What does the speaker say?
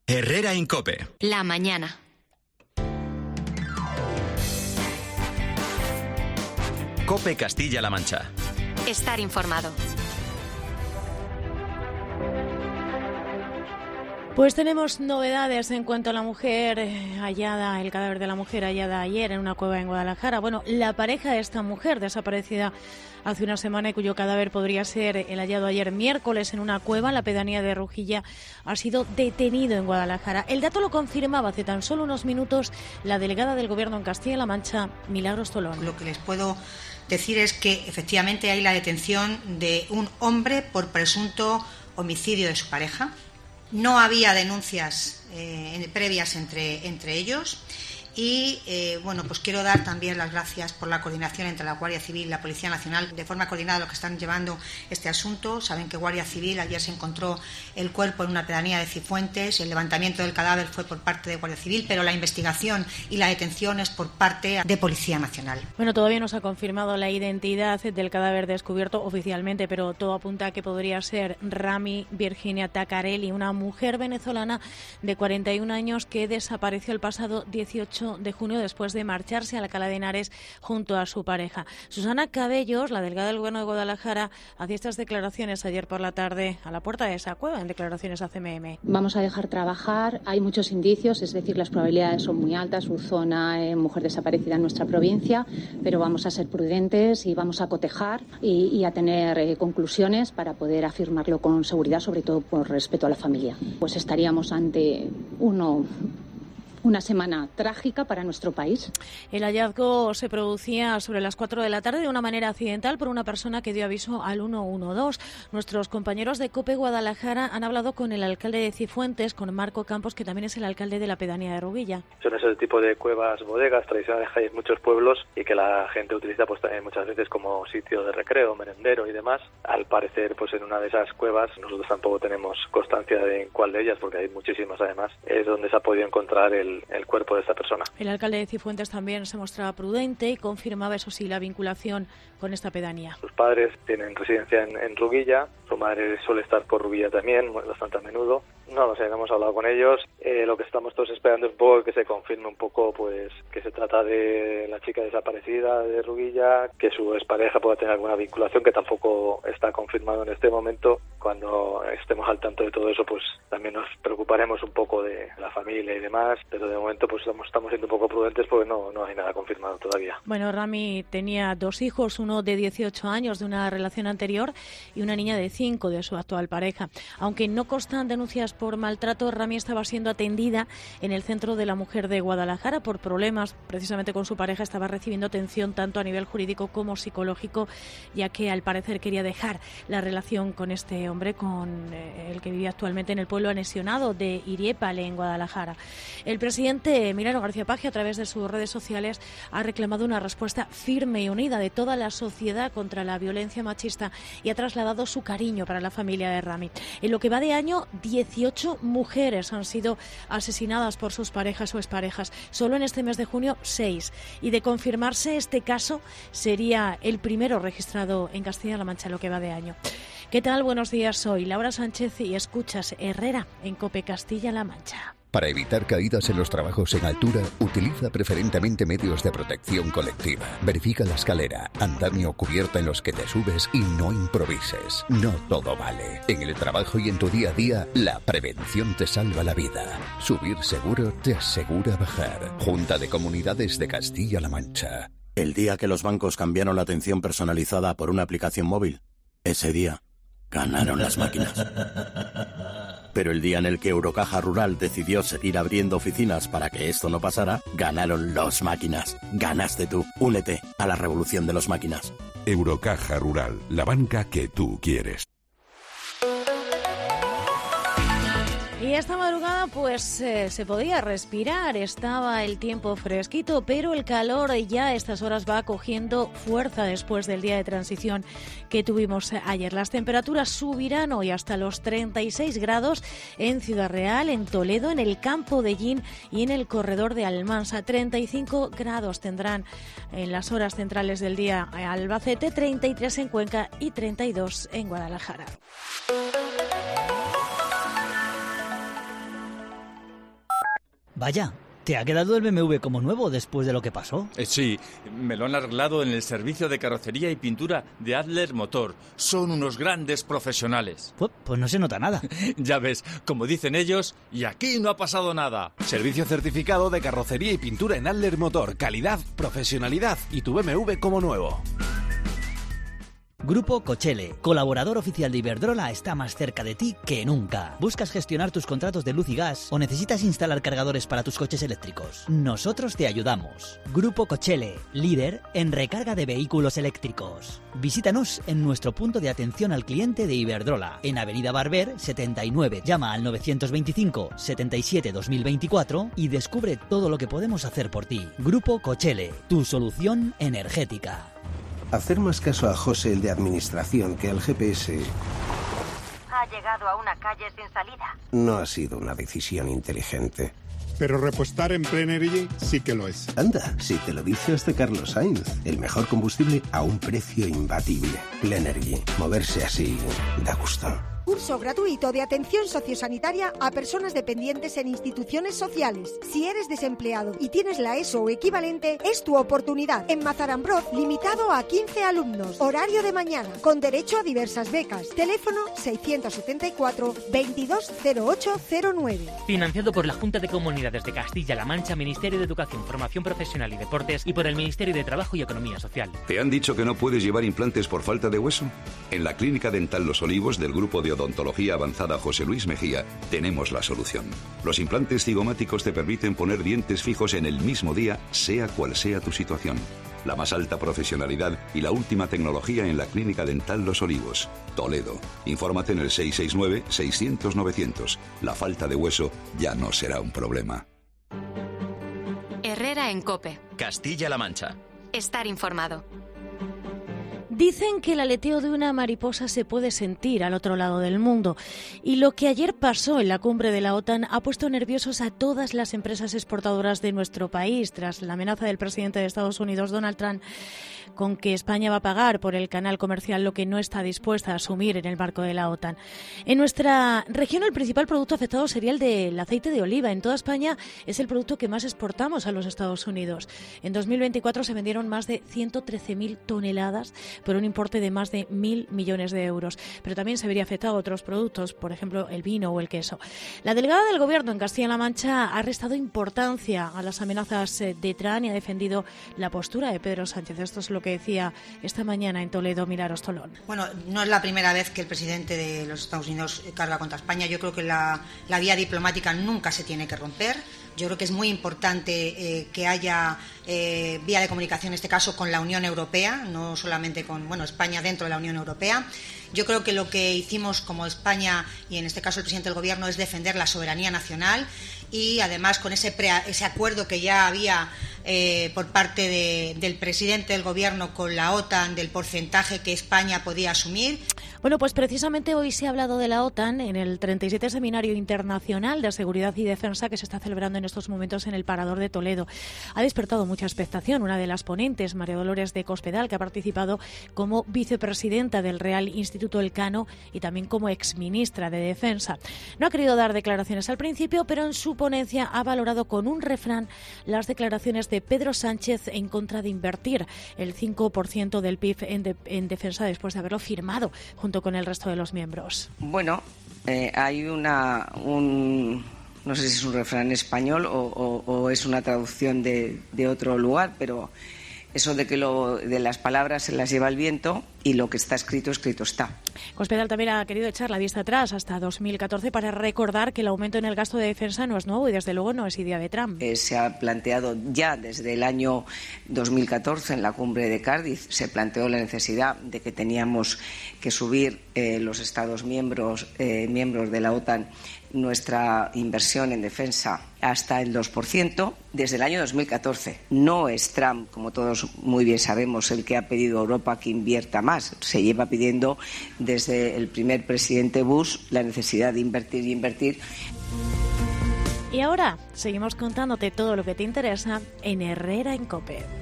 Herrera en COPE. La mañana. COPE Castilla-La Mancha. Estar informado. Pues tenemos novedades en cuanto a la mujer hallada, el cadáver de la mujer hallada ayer en una cueva en Guadalajara. Bueno, la pareja de esta mujer desaparecida hace una semana y cuyo cadáver podría ser el hallado ayer miércoles en una cueva en la pedanía de Rujilla ha sido detenido en Guadalajara. El dato lo confirmaba hace tan solo unos minutos la delegada del Gobierno en Castilla-La Mancha, Milagros Tolón. Lo que les puedo decir es que efectivamente hay la detención de un hombre por presunto homicidio de su pareja. No había denuncias previas entre ellos y pues quiero dar también las gracias por la coordinación entre la Guardia Civil y la Policía Nacional, de forma coordinada, lo que están llevando este asunto. Saben que Guardia Civil ayer se encontró el cuerpo en una pedanía de Cifuentes, el levantamiento del cadáver fue por parte de Guardia Civil, pero la investigación y la detención es por parte de Policía Nacional. Bueno, todavía no se ha confirmado la identidad del cadáver descubierto oficialmente, pero todo apunta a que podría ser Rami Virginia Tacarelli, una mujer venezolana de 41 años que desapareció el pasado 18 de junio después de marcharse a Alcalá de Henares junto a su pareja. Susana Cabellos, la delegada del Gobierno de Guadalajara, hacía estas declaraciones ayer por la tarde a la puerta de esa cueva, en declaraciones a CMM. Vamos a dejar trabajar, hay muchos indicios, es decir, las probabilidades son muy altas, su zona, mujer desaparecida en nuestra provincia, pero vamos a ser prudentes y vamos a cotejar y a tener conclusiones para poder afirmarlo con seguridad, sobre todo por respeto a la familia. Pues estaríamos ante una semana trágica para nuestro país. El hallazgo se producía sobre las 4 de la tarde de una manera accidental por una persona que dio aviso al 112. Nuestros compañeros de COPE Guadalajara han hablado con el alcalde de Cifuentes, con Marco Campos, que también es el alcalde de la pedanía de Rujilla. Son ese tipo de cuevas, bodegas tradicionales que hay en muchos pueblos y que la gente utiliza pues también muchas veces como sitio de recreo, merendero y demás. Al parecer, pues en una de esas cuevas, nosotros tampoco tenemos constancia de en cuál de ellas, porque hay muchísimas además, es donde se ha podido encontrar el cuerpo de esta persona. El alcalde de Cifuentes también se mostraba prudente y confirmaba, eso sí, la vinculación con esta pedanía. Sus padres tienen residencia en Rujilla, su madre suele estar por Rujilla también, bastante a menudo. No lo sé, no hemos hablado con ellos. Lo que estamos todos esperando es un poco que se confirme un poco pues que se trata de la chica desaparecida de Rujilla, que su expareja pueda tener alguna vinculación, que tampoco está confirmado en este momento. Cuando estemos al tanto de todo eso, pues también nos preocuparemos un poco de la familia y demás, pero de momento pues estamos siendo un poco prudentes porque no hay nada confirmado todavía. Bueno, Rami tenía 2 hijos, uno de 18 años de una relación anterior y una niña de 5 de su actual pareja. Aunque no constan denuncias por maltrato, Rami estaba siendo atendida en el Centro de la Mujer de Guadalajara por problemas precisamente con su pareja. Estaba recibiendo atención tanto a nivel jurídico como psicológico, ya que al parecer quería dejar la relación con este hombre, con el que vivía actualmente en el pueblo anexionado de Iriépale, en Guadalajara. El presidente Emiliano García Paje, a través de sus redes sociales, ha reclamado una respuesta firme y unida de toda la sociedad contra la violencia machista y ha trasladado su cariño para la familia de Rami. En lo que va de año, 18 mujeres han sido asesinadas por sus parejas o exparejas. Solo en este mes de junio, 6. Y de confirmarse este caso, sería el primero registrado en Castilla-La Mancha en lo que va de año. ¿Qué tal? Buenos días, soy Laura Sánchez y escuchas Herrera en COPE Castilla-La Mancha. Para evitar caídas en los trabajos en altura, utiliza preferentemente medios de protección colectiva. Verifica la escalera, andamio o cubierta en los que te subes y no improvises. No todo vale. En el trabajo y en tu día a día, la prevención te salva la vida. Subir seguro te asegura bajar. Junta de Comunidades de Castilla-La Mancha. El día que los bancos cambiaron la atención personalizada por una aplicación móvil, ese día ganaron las máquinas. Pero el día en el que Eurocaja Rural decidió seguir abriendo oficinas para que esto no pasara, ganaron los máquinas. Ganaste tú. Únete a la revolución de los máquinas. Eurocaja Rural, la banca que tú quieres. Y esta madrugada pues se podía respirar, estaba el tiempo fresquito, pero el calor ya a estas horas va cogiendo fuerza después del día de transición que tuvimos ayer. Las temperaturas subirán hoy hasta los 36 grados en Ciudad Real, en Toledo, en el Campo de Gin y en el Corredor de Almansa. 35 grados tendrán en las horas centrales del día Albacete, 33 en Cuenca y 32 en Guadalajara. Vaya, ¿te ha quedado el BMW como nuevo después de lo que pasó? Sí, me lo han arreglado en el servicio de carrocería y pintura de Adler Motor. Son unos grandes profesionales. Pues no se nota nada. Ya ves, como dicen ellos, y aquí no ha pasado nada. Servicio certificado de carrocería y pintura en Adler Motor. Calidad, profesionalidad y tu BMW como nuevo. Grupo Cochele, colaborador oficial de Iberdrola, está más cerca de ti que nunca. ¿Buscas gestionar tus contratos de luz y gas o necesitas instalar cargadores para tus coches eléctricos? Nosotros te ayudamos. Grupo Cochele, líder en recarga de vehículos eléctricos. Visítanos en nuestro punto de atención al cliente de Iberdrola, en Avenida Barber 79. Llama al 925 77 2024 y descubre todo lo que podemos hacer por ti. Grupo Cochele, tu solución energética. Hacer más caso a José, el de administración, que al GPS... Ha llegado a una calle sin salida. No ha sido una decisión inteligente. Pero repostar en Plenergy sí que lo es. Anda, si te lo dice hasta Carlos Sainz. El mejor combustible a un precio imbatible. Plenergy. Moverse así da gusto. Curso gratuito de atención sociosanitaria a personas dependientes en instituciones sociales. Si eres desempleado y tienes la ESO o equivalente, es tu oportunidad. En Mazarambroz, limitado a 15 alumnos. Horario de mañana, con derecho a diversas becas. Teléfono 674 220809. Financiado por la Junta de Comunidades de Castilla-La Mancha, Ministerio de Educación, Formación Profesional y Deportes y por el Ministerio de Trabajo y Economía Social. ¿Te han dicho que no puedes llevar implantes por falta de hueso? En la Clínica Dental Los Olivos del Grupo de Odontología Avanzada José Luis Mejía tenemos la solución. Los implantes cigomáticos te permiten poner dientes fijos en el mismo día, sea cual sea tu situación. La más alta profesionalidad y la última tecnología en la Clínica Dental Los Olivos, Toledo. Infórmate en el 669-600-900. La falta de hueso ya no será un problema. Herrera en COPE. Castilla-La Mancha. Estar informado. Dicen que el aleteo de una mariposa se puede sentir al otro lado del mundo. Y lo que ayer pasó en la cumbre de la OTAN ha puesto nerviosos a todas las empresas exportadoras de nuestro país, tras la amenaza del presidente de Estados Unidos, Donald Trump, con que España va a pagar por el canal comercial lo que no está dispuesta a asumir en el marco de la OTAN. En nuestra región el principal producto afectado sería el del aceite de oliva. En toda España es el producto que más exportamos a los Estados Unidos. En 2024 se vendieron más de 113.000 toneladas por un importe de más de 1.000 millones de euros. Pero también se vería afectado a otros productos, por ejemplo el vino o el queso. La delegada del Gobierno en Castilla-La Mancha ha restado importancia a las amenazas de Trump y ha defendido la postura de Pedro Sánchez. Esto es lo que decía esta mañana en Toledo Milagros Tolón. Bueno, no es la primera vez que el presidente de los Estados Unidos carga contra España. Yo creo que la vía diplomática nunca se tiene que romper. Yo creo que es muy importante que haya vía de comunicación, en este caso con la Unión Europea, no solamente con España dentro de la Unión Europea. Yo creo que lo que hicimos como España, y en este caso el presidente del Gobierno, es defender la soberanía nacional y además con ese acuerdo que ya había por parte del presidente del Gobierno con la OTAN del porcentaje que España podía asumir. Bueno, pues precisamente hoy se ha hablado de la OTAN en el 37 Seminario Internacional de Seguridad y Defensa que se está celebrando en estos momentos en el Parador de Toledo. Ha despertado mucha expectación. Una de las ponentes, María Dolores de Cospedal, que ha participado como vicepresidenta del Real Instituto Elcano y también como exministra de Defensa. No ha querido dar declaraciones al principio, pero en su ponencia ha valorado con un refrán las declaraciones de Pedro Sánchez en contra de invertir el 5% del PIB en defensa después de haberlo firmado junto con el resto de los miembros. Bueno, hay no sé si es un refrán español o es una traducción de otro lugar, pero eso de que de las palabras se las lleva el viento y lo que está escrito, escrito está. Cospedal también ha querido echar la vista atrás hasta 2014 para recordar que el aumento en el gasto de defensa no es nuevo y desde luego no es idea de Trump. Se ha planteado ya desde el año 2014 en la cumbre de Cardiff, se planteó la necesidad de que teníamos que subir los Estados miembros de la OTAN nuestra inversión en defensa hasta el 2% desde el año 2014. No es Trump, como todos muy bien sabemos, el que ha pedido a Europa que invierta más. Se lleva pidiendo desde el primer presidente Bush la necesidad de invertir y invertir. Y ahora seguimos contándote todo lo que te interesa en Herrera en COPE.